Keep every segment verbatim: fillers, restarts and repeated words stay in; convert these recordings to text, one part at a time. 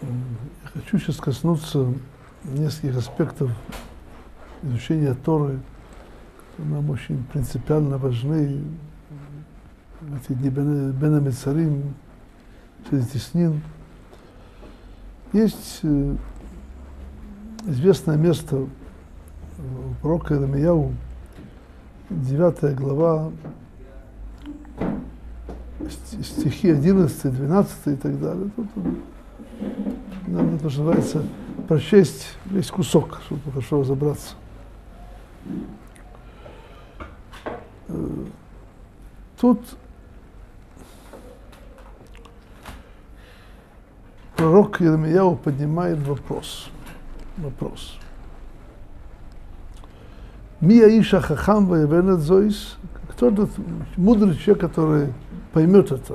Я хочу сейчас коснуться нескольких аспектов изучения Торы, которые нам очень принципиально важны. Эти дни Бен Амицарим, Теснин. Есть известное место у пророка Иеремияу, девятая глава, стихи одиннадцатый, двенадцатый и так далее. Тут нам это называется прочесть весь кусок, чтобы хорошо разобраться. Тут пророк Иеремияу поднимает вопрос. Вопрос. Ми аиша хахам ваявен эт зоис? Кто этот мудрый человек, который поймет это?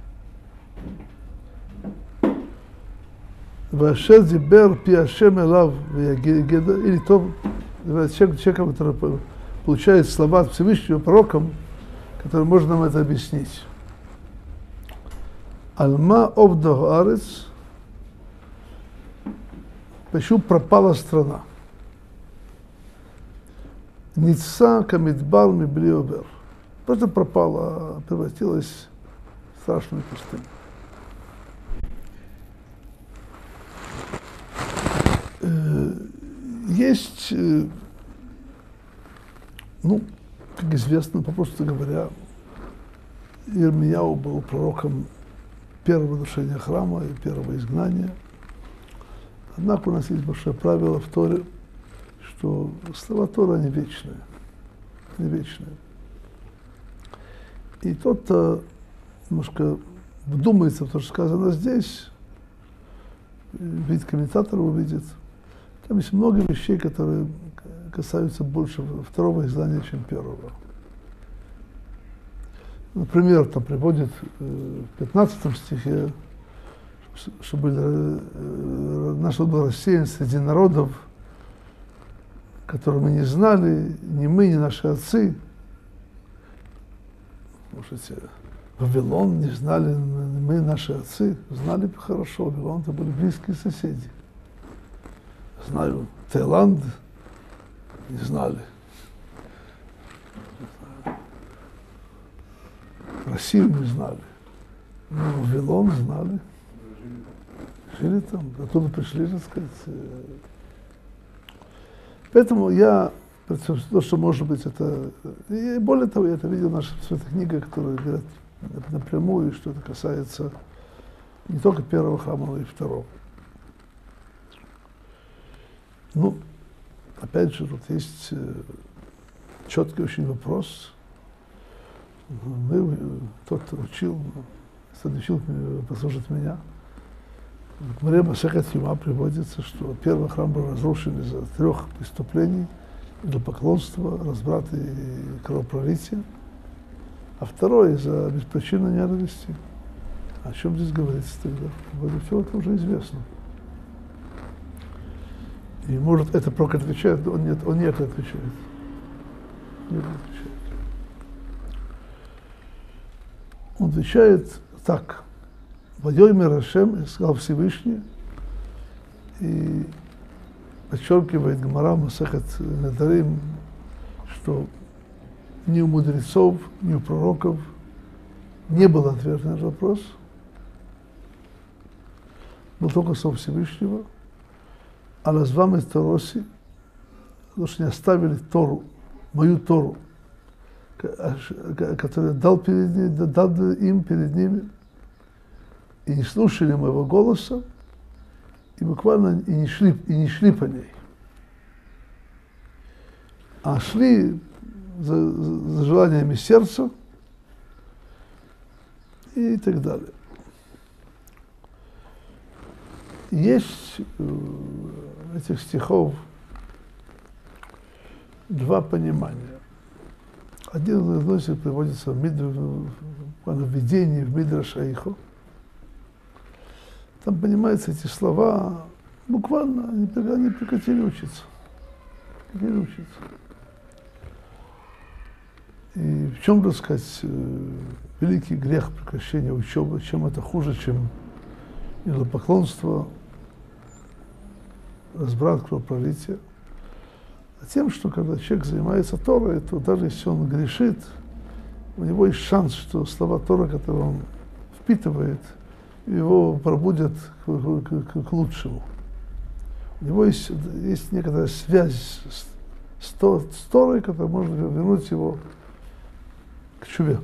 Вашер дибер пи Ашем элав ваягеда, или то человек, который получает слова от Всевышнего пророком, который может нам это объяснить. Альма обда арец, почему пропала страна? Ница камидбар мибли обер. Просто пропала, превратилась в страшную пустыню. Есть, ну, как известно, попросту говоря, Иеремияу был пророком первого разрушения храма и первого изгнания. Однако у нас есть большое правило в Торе, что слова Торы, они вечные. Они вечные. И тот, кто немножко вдумается в то, что сказано здесь, видит комментатор, увидит, там есть много вещей, которые касаются больше второго издания, чем первого. Например, там приводит в пятнадцатом стихе, что были, наш народ был рассеян среди народов, которые мы не знали, ни мы, ни наши отцы. Слушайте, Вавилон не знали, мы, наши отцы, знали хорошо. Вавилон это были близкие соседи. Знаю, Таиланд не знали. Россию не знали. Но Вавилон знали. Жили там, оттуда пришли, так сказать. Поэтому я, то, что может быть это... И более того, я это видел в наших святых книгах, которые говорят напрямую, что это касается не только первого храма, но и второго. Ну, опять же, тут есть четкий очень вопрос. Мы, тот, кто учил, кто учил послушать меня, в Гмаре Масехет Юма приводится, что первый храм был разрушен из-за трех преступлений: идолопоклонства, разврата и кровопролития, а второй из-за беспричинной ненависти. О чем здесь говорится тогда? Вот все это уже известно. И может это пророк отвечает, но он нет, он нет отвечает. Нет отвечает. Он отвечает так. Вайомер Ашем, сказал Всевышний, и подчеркивает Гмара Масехет Недарим, что ни у мудрецов, ни у пророков не был ответа на этот вопрос. Был только Слово Всевышнего. А назвам из Тороси, потому что не оставили Тору, мою Тору, которую дал, перед ними, дал им перед ними, и не слушали моего голоса, и буквально и не шли, и не шли по ней, а шли за, за желаниями сердца и так далее. Есть у этих стихов два понимания. Один из них приводится в, Мидр, в видении в Мидраш Эйхо. Там понимаются эти слова, буквально они, они прекратили учиться. Прекратили учиться. И в чем, так сказать, великий грех прекращения учебы, чем это хуже, чем идолопоклонство, разбрат, кровопролитие, а тем, что когда человек занимается Торой, то даже если он грешит, у него есть шанс, что слова Торы, которые он впитывает, его пробудят к, к, к лучшему. У него есть, есть некоторая связь с, с, то, с Торой, которая может вернуть его к чуве.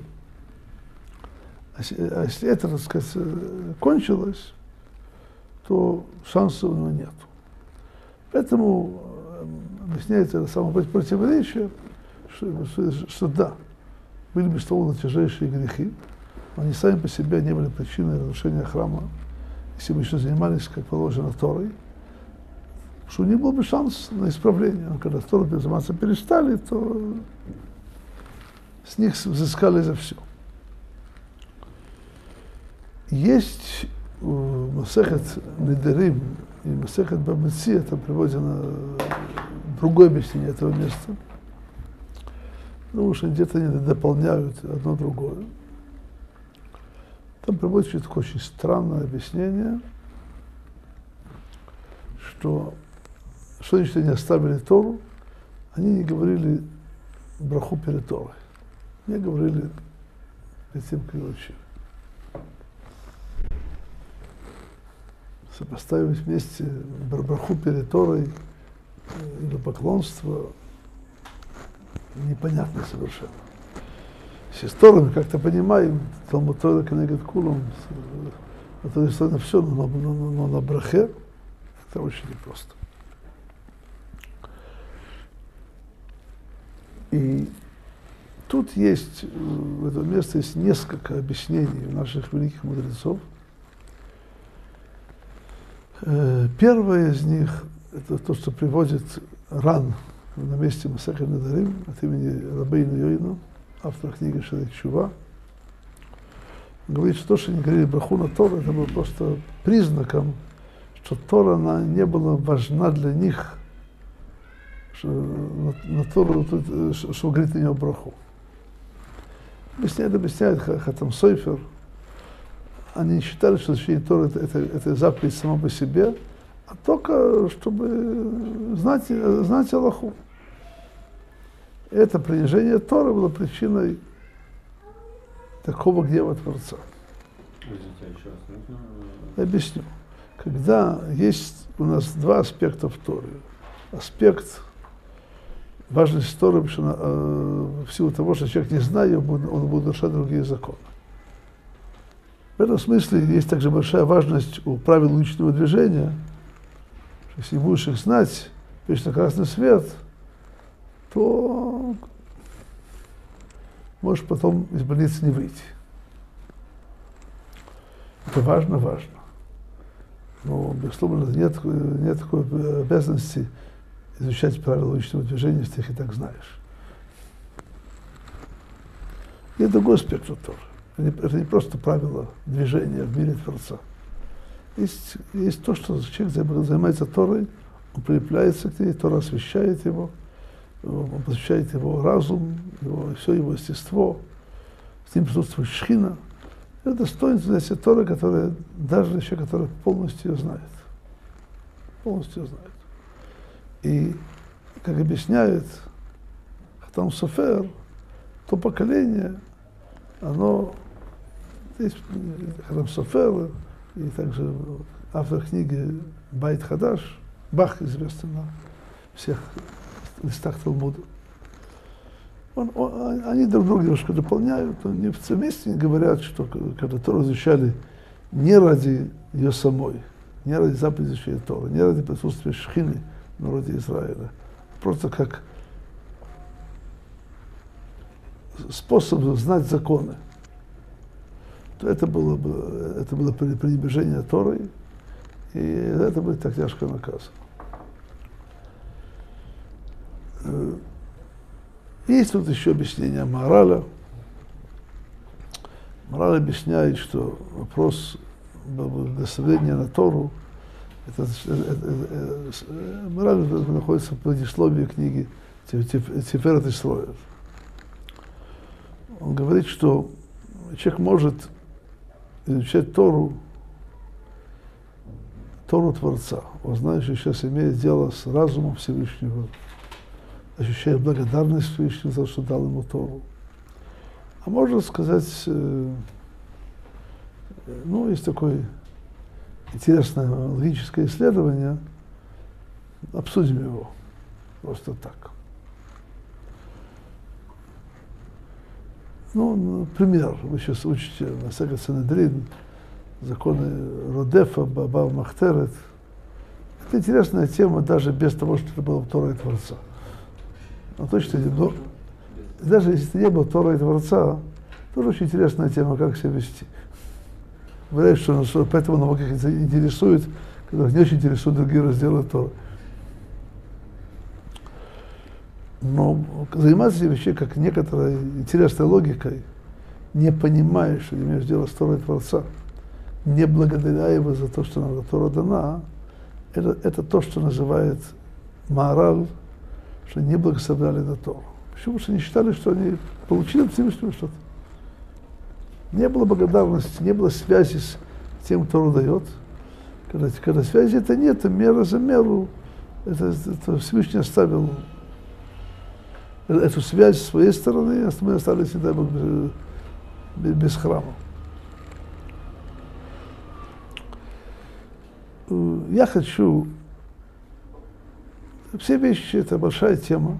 А если это, так сказать, кончилось, то шансов у него нет. Поэтому объясняется это самое противоречие, что, что, что да, были бы что тяжелейшие грехи, но они сами по себе не были причиной разрушения храма, если бы еще занимались, как положено, Торой, что у них был бы шанс на исправление. Но когда Торой заниматься перестали, то с них взыскали за все. Есть Масехет Недерим и Масехет Бамеци, это приводено другое объяснение этого места. Потому что где-то они дополняют одно другое. Там приводится такое очень странное объяснение, что, что значит они оставили Тору, они не говорили браху перед Торой, не говорили перед тем, как ее учили. Сопоставить вместе браху перед Торой или поклонство непонятно совершенно. Если с Торой мы как-то понимаем, Талмуд Тора кенегед кулам, это действительно все, но, но, но, но на брахе это очень непросто. И тут есть, в этом месте есть несколько объяснений наших великих мудрецов. Первое из них, это то, что приводит Ран на месте Масехет Недарим от имени Рабейну Йойну, автора книги Шарей Тшува. Он говорит, что то, что они говорили браху на Тору, это было просто признаком, что Тора, она не была важна для них, что на, на Тору, что говорит на него браху. Объясняет, объясняет Хатам Сойфер. Они не считали, что изучение Торы это, это, это заповедь сама по себе, а только чтобы знать, знать Аллаху. Это принижение Торы было причиной такого гнева Творца. Я объясню. Когда есть у нас два аспекта в Торе. Аспект важности Торы, потому что э, в силу того, что человек не знает, он будет, он будет нарушать другие законы. В этом смысле есть также большая важность у правил уличного движения, что если будешь их знать, пишешь на красный свет, то можешь потом из больницы не выйти. Это важно, важно. Но, безусловно, нет, нет такой обязанности изучать правила уличного движения, если ты их и так знаешь. И это другой аспект Торы. Это не просто правила движения в мире Творца. Есть, есть то, что человек занимается Торой, он прилепляется к ней, Тора освещает его, он посвящает его разум, его, все его естество, с ним присутствует шхина. Это достоинство для Торы, которое даже для человека, который полностью ее знает. Полностью ее знает. И, как объясняет Хатам Софер, то поколение, оно, есть Хатам Софер, и также автор книги Байт Хадаш, Бах, известный на всех листах Талмуда. Он, он, они друг друга немножко дополняют, они вместе говорят, что когда Тору изучали не ради ее самой, не ради заповеди изучения Торы, не ради присутствия шхины в народе Израиля, просто как способ знать законы, то это было бы, это было пренебрежение Торой, и это будет так тяжко наказано. Есть тут еще объяснение Маораля. Маораль объясняет, что вопрос благословения на Тору, это, это, это, Маораль находится в предисловии книги Тиферет Исроэль. Он говорит, что человек может изучать Тору Тору Творца. Он знает, что сейчас имеет дело с разумом Всевышнего, ощущает благодарность Всевышнего за то, что дал ему Тору. А можно сказать, э, ну, есть такое интересное логическое исследование, обсудим его просто так. Ну, например, вы сейчас учите на Сагат Санедрин, законы Родефа, Баба Махтерет. Это интересная тема, даже без того, что это было Тора и Творца. Но точно, но, даже если это не было Тора и Творца, тоже очень интересная тема, как себя вести. Говорят, что, что поэтому наука их интересует, которых не очень интересуют другие разделы Торы. Но заниматься этими вещами, как некоторой интересной логикой, не понимая, что имеешь дело с Торой Творца, не благодаря его за то, что нам Тора дана, это, это то, что называет мораль, что не благословляли на Тору. Почему? Потому что они считали, что они получили от Всевышнего что-то. Не было благодарности, не было связи с тем, кто Тору дает. Когда, когда связи это нет, мера за меру, это, это Всевышний оставил эту связь с своей стороны, а мы остались, не дай Бог, без, без храма. Я хочу... Все вещи — это большая тема.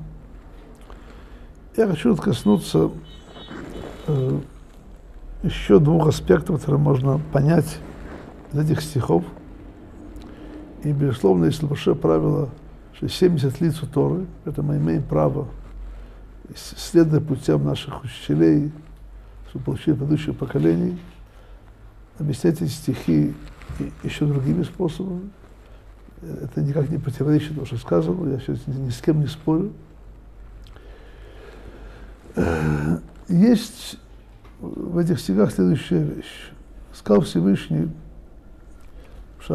Я хочу коснуться э, еще двух аспектов, которые можно понять из этих стихов. И, безусловно, если большое правило, что семьдесят лиц у Торы, это мы имеем право, следуя путям наших учителей, чтобы получить предыдущих поколений, объяснять эти стихи еще другими способами. Это никак не противоречит тому, что сказано, я сейчас ни, ни с кем не спорю. Есть в этих стихах следующая вещь. Сказал Всевышний, что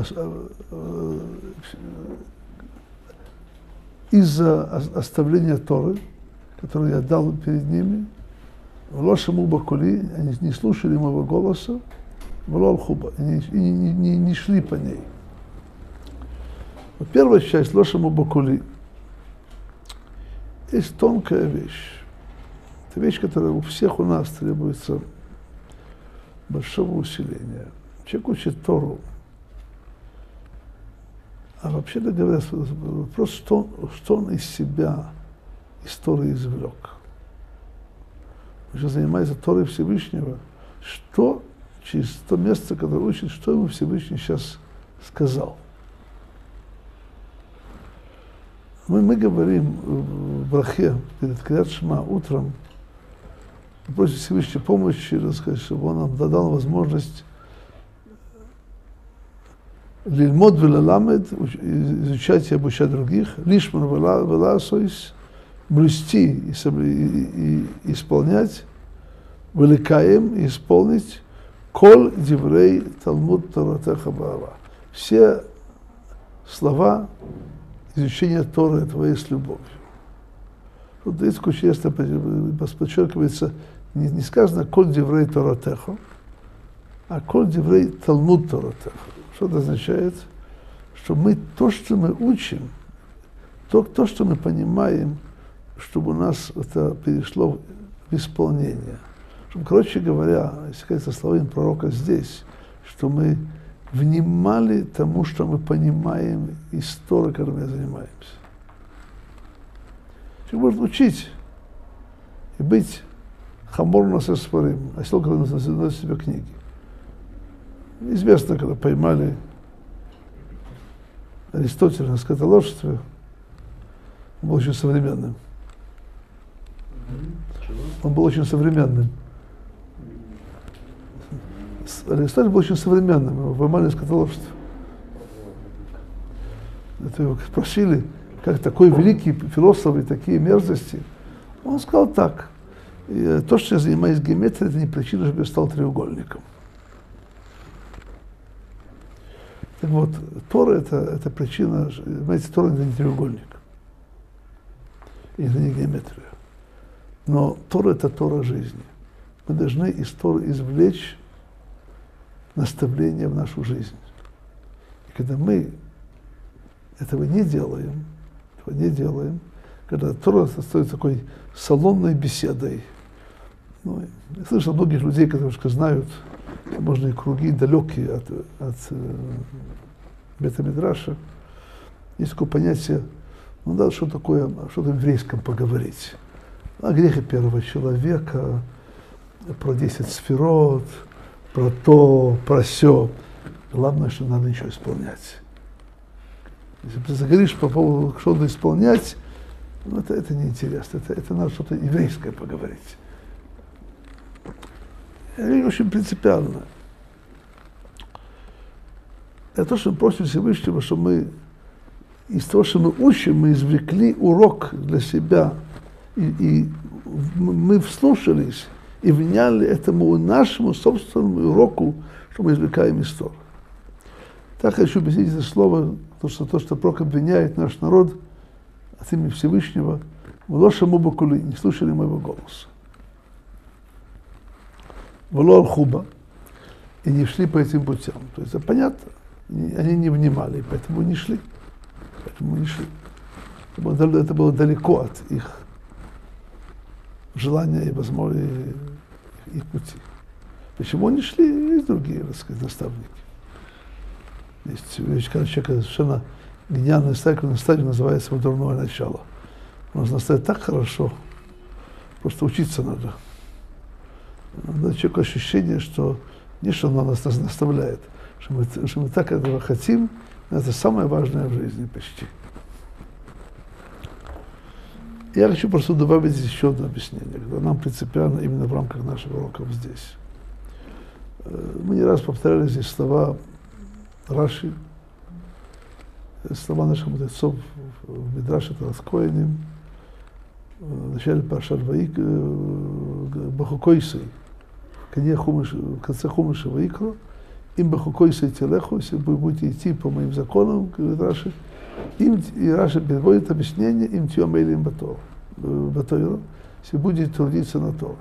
из-за оставления Торы, которую я дал перед ними, лошему бакули, они не слушали моего голоса, влол хуба, и не, не, не, не шли по ней. Вот первая часть лошему бакули есть тонкая вещь. Это вещь, которая у всех у нас требуется большого усиления. Человек учит Тору. А вообще-то говоря, вопрос, что, что он из себя из Торы извлек. Он же занимается Торой Всевышнего. Что через то место, которое учит, что ему Всевышний сейчас сказал. Мы, мы говорим в брахе перед Крият Шма утром, просим Всевышней помощи, сказать, чтобы он нам дал возможность лильмод велаламед, изучать и обучать других, лишман веласойс, блюсти и, и, и исполнять, великаем и исполнить, кол диврей талмуд торатеха баава. Все слова изучения Торы твоей с любовью. Тут здесь очень ясно подчеркивается, не, не сказано кол диврей торатеха, а кол диврей талмуд торатеха. Что это означает? Что мы то, что мы учим, то, то что мы понимаем, чтобы у нас это перешло в исполнение. Чтобы, короче говоря, если говорить словами пророка здесь, что мы внимали тому, что мы понимаем из Торы, которой мы занимаемся. Человек может учить и быть хамор на сесфорим, осел, который носит себе книги. Известно, когда поймали Аристотеля на скотоложестве, он был очень современным. Он был очень современным. Аристотель был очень современным, его поймали на скотоложестве. Это его спросили, как такой великий философ и такие мерзости. Он сказал так: то, что я занимаюсь геометрией, это не причина, чтобы я стал треугольником. Так вот, Тора это, это причина, понимаете, Тора это не треугольник, и это не геометрия. Но Тора это Тора жизни. Мы должны из Торы извлечь наставление в нашу жизнь. И когда мы этого не делаем, этого не делаем, когда Тора становится такой салонной беседой. Ну, я слышал многих людей, которые знают, можно и круги далекие от, от э, Бет-Мидраша. Есть такое понятие, ну да, что такое, что-то в еврейском поговорить. О грехе первого человека, про десять сферот, про то, про сё. Главное, что надо ничего исполнять. Если ты заговоришь по поводу что-то исполнять, ну, это, это неинтересно. Это, это надо что-то еврейское поговорить. Это очень принципиально. Это то, что мы просим Всевышнего, что мы из того, что мы учим, мы извлекли урок для себя. И, и мы вслушались и вняли этому нашему собственному уроку, что мы извлекаем из Торы. Так хочу объяснить это слово, то, что, то, что пророк обвиняет наш народ от имени Всевышнего, «Влошаму бакули», не слушали моего голоса. «Вло алхуба», и не шли по этим путям. То есть, это понятно, они не внимали, поэтому не шли. Поэтому не шли. Это было, это было далеко от их желания и возможности их пути. Почему они шли? Есть другие, так сказать, наставники. Есть вещь, когда человек совершенно гениальный наставник, наставник называется его дурное начало. Он наставит так хорошо, просто учиться надо. Надо человеку ощущение, что не что он нас наставляет, что мы, что мы так этого хотим, это самое важное в жизни почти. Я хочу просто добавить здесь еще одно объяснение, которое нам принципиально именно в рамках наших уроков здесь. Мы не раз повторяли здесь слова Раши, слова наших мудрецов в Мидраше Торат Коэним, в начале Паршат Ваикра, Бахукойсей, в конце Хумаша Ваикра, им Бахукойсей телеху, если вы будете идти по моим законам, говорит Раши, им, и Раши переводит объяснение, им тьем эйлим батойро, если будете трудиться на Торе.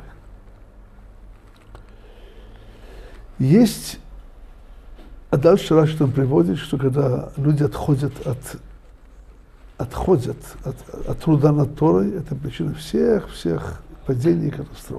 Есть, а дальше Раши там приводит, что когда люди отходят от, отходят от, от труда над Торой, это причина всех-всех падений и катастроф.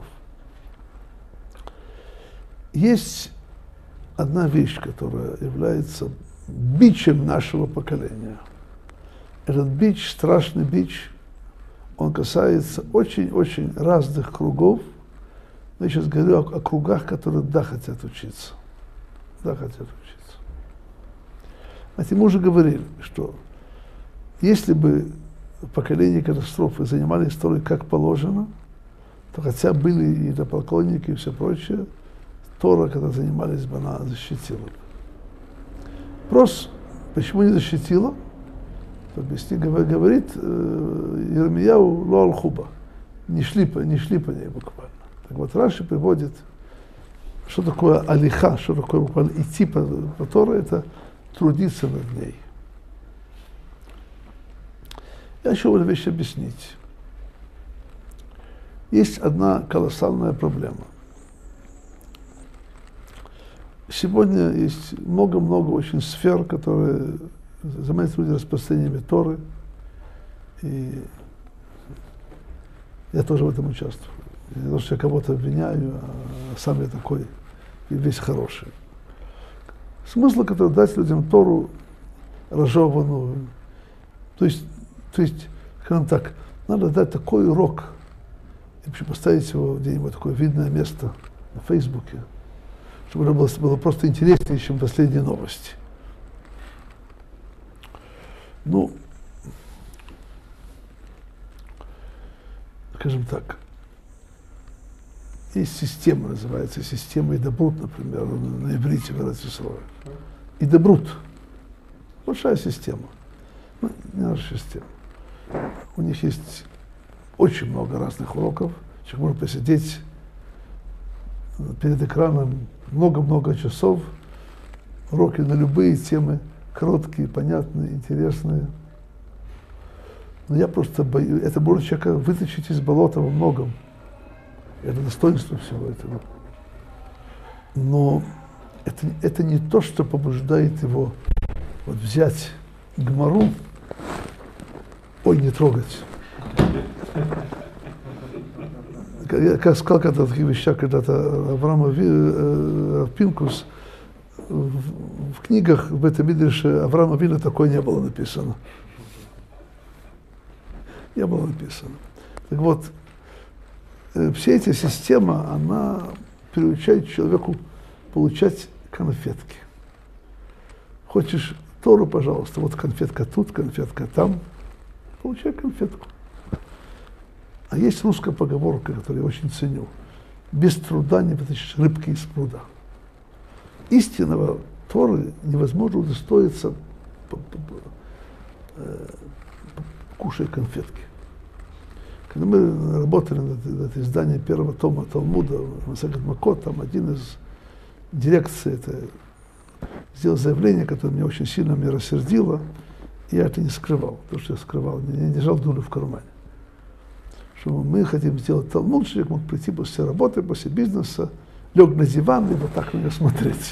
Есть одна вещь, которая является бичем нашего поколения. Этот бич, страшный бич, он касается очень-очень разных кругов. Я сейчас говорю о, о кругах, которые да хотят учиться. Да хотят учиться. Знаете, мы уже говорили, что если бы поколение катастрофы занимались историей как положено, то хотя были и идолопоклонники и все прочее, Тора, когда занимались бы, она защитила бы. Вопрос, почему не защитила? Объясни, говорит э, Йирмияу ло алхуба. Не шли, по, не шли по ней буквально. Так вот, Раши приводит, что такое алиха, что такое буквально идти по, по Торе, это трудиться над ней. Я еще одну вещь объяснить. Есть одна колоссальная проблема. Сегодня есть много-много очень сфер, которые занимаются люди распространением Торы. И я тоже в этом участвую. Не то, что я кого-то обвиняю, а сам я такой и весь хороший. Смысл, который дать людям Тору разжеванную. То есть, то есть, скажем так, надо дать такой урок, и вообще поставить его где-нибудь такое видное место на Фейсбуке, чтобы это было, было просто интереснее, чем последние новости. Ну, скажем так, есть система, называется система Идабрут, например, на иврите в Эрец-Исроэль. Идабрут. Большая система. Ну, не наша система. У них есть очень много разных уроков. Человек может посидеть перед экраном много-много часов. Уроки на любые темы. Короткие, понятные, интересные. Но я просто боюсь, это может человека вытащить из болота во многом. Это достоинство всего этого. Но это, это не то, что побуждает его вот взять Гмару, ой, не трогать. Я как сказал когда-то в таких вещах, когда-то Авраам э, Пинкус, в, в книгах в этом Мидреше Авраама Авину такое не было написано. Не было написано. Так вот, э, вся эта система, она приучает человеку получать конфетки. Хочешь Тору, пожалуйста, вот конфетка тут, конфетка там, получай конфетку. А есть русская поговорка, которую я очень ценю. Без труда не вытащишь рыбки из пруда. Истинного Торы невозможно удостоиться, кушая конфетки. Когда мы работали над, над изданием первого тома Талмуда, Масехет Макот, там один из дирекций это, сделал заявление, которое меня очень сильно меня рассердило, и я это не скрывал, то, что я скрывал, я не держал дулю в кармане. Что мы хотим сделать Талмуд, человек мог прийти после работы, после бизнеса, лег на диван и вот так на него смотреть.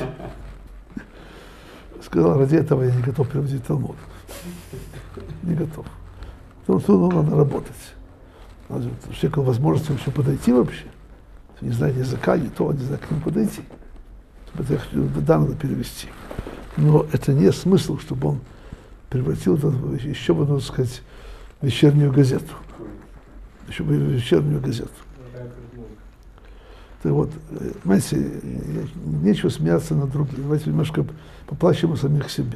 Сказал, ради этого я не готов переводить Талмуд. Не готов. Потому что надо работать. Надо человеку возможность вообще подойти вообще. Не знает языка, не то, не знает, к нему подойти. Да, надо перевести. Но это не смысл, чтобы он превратил это еще в одну, так сказать, вечернюю газету. Еще бы вечернюю газету. Так вот, знаете, нечего смеяться над другими. Давайте немножко поплачем о самих себе.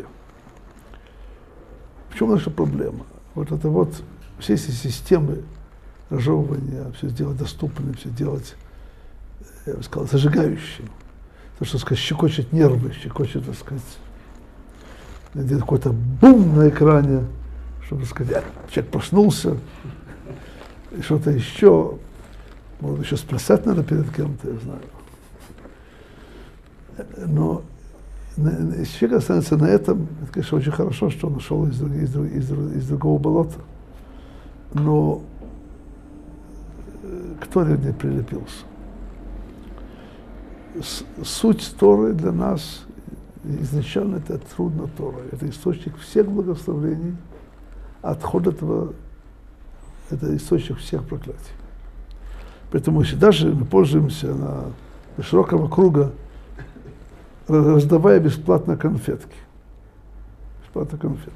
В чем наша проблема? Вот это вот все эти системы разжевывания, все сделать доступным, все делать, я бы сказал, зажигающим. То, что, сказать, щекочет нервы, щекочет, так сказать, где-то какой-то бум на экране, чтобы сказать, человек проснулся, и что-то еще, может еще сплясать надо перед кем-то, я знаю. Но если человек останется на этом, это, конечно, очень хорошо, что он ушел из, из, из, из другого болота. Но к Торе не прилепился. С, суть Торы для нас изначально это трудно Тора. Это источник всех благословений, а отход этого это источник всех проклятий. Поэтому если даже мы пользуемся на, на широкого круга, раздавая бесплатно конфетки. Бесплатно конфетки.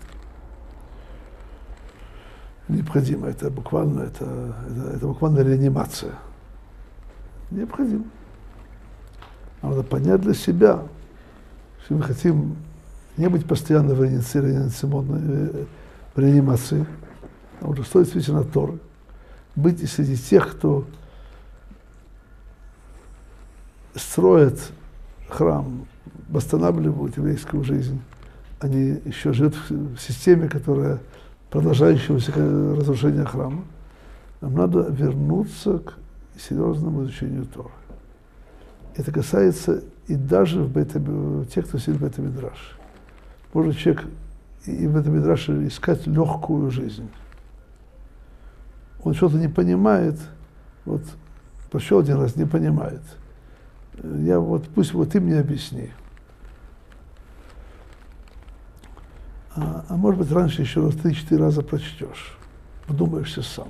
Необходимо, это буквально, это, это, это буквально реанимация. Необходимо. Надо понять для себя, что мы хотим не быть постоянно в реанимационной в реанимации, а уже стоит действительно Торы. Быть среди тех, кто строит храм, восстанавливают еврейскую жизнь. Они еще живут в системе, которая продолжающегося разрушения храма. Нам надо вернуться к серьезному изучению Торы. Это касается и даже в бейт, тех, кто сидит в бейт-мидраш. Может человек и в бейт-мидраше искать легкую жизнь. Он что-то не понимает, вот пошел один раз, не понимает. Я вот, пусть вот ты мне объясни. А, а может быть, раньше еще раз три-четыре раза прочтешь, вдумаешься сам.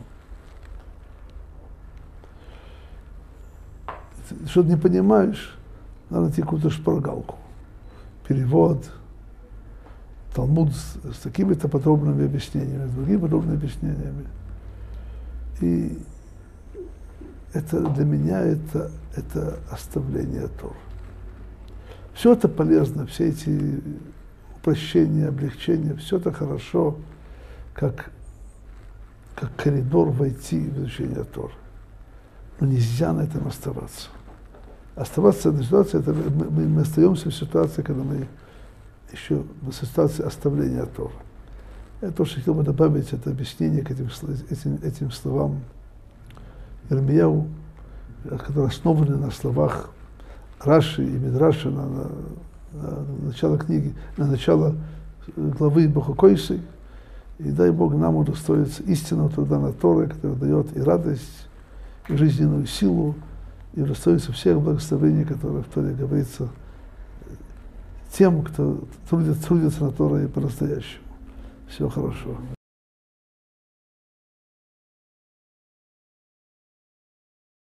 Что-то не понимаешь, надо найти какую-то шпаргалку. Перевод, Талмуд с, с такими-то подробными объяснениями, с другими подробными объяснениями. И это для меня это, это оставление Торы. Все это полезно, все эти упрощения, облегчения, все это хорошо, как, как коридор войти в изучение Торы. Но нельзя на этом оставаться. Оставаться в ситуации, это мы, мы, мы остаемся в ситуации, когда мы еще в ситуации оставления Торы. Это то, что хотел бы добавить, это объяснение к этим, этим, этим словам Ирмияу, которые основаны на словах Раши и Мидраши, на, на, на начало книги, на начало главы Бахукойсы. И дай Бог нам удостоиться истинного труда на Торе, который дает и радость, и жизненную силу, и удостоиться всех благословений, которые в Торе говорится, тем, кто трудится, трудится на Торе по-настоящему. Всего хорошего.